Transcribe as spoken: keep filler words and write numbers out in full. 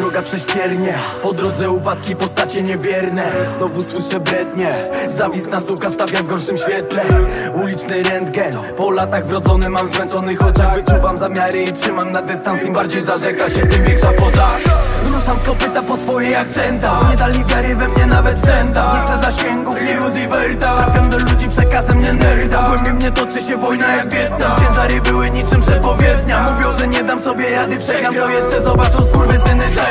droga prześciernie, po drodze upadki, postacie niewierne. Znowu słyszę brednie, zawistna suka stawia w gorszym świetle. Uliczny rentgen, po latach wrodzony mam w zmęczonych oczach. Wyczuwam zamiary i trzymam na dystans. Im bardziej zarzeka się, tym większa poza. Ruszam z kopyta po swoje akcenta. Nie dali wiary we mnie nawet centa. Nie chcę zasięgów, nie Uzi Verta. Trafiam do ludzi przekazem, nie nerda. Głębiej mnie toczy się wojna jak Wietnam. Ciężary były niczym przepowiednia. Mówią, że nie dam sobie rady, przegram to jeszcze zobaczą skurwysyny.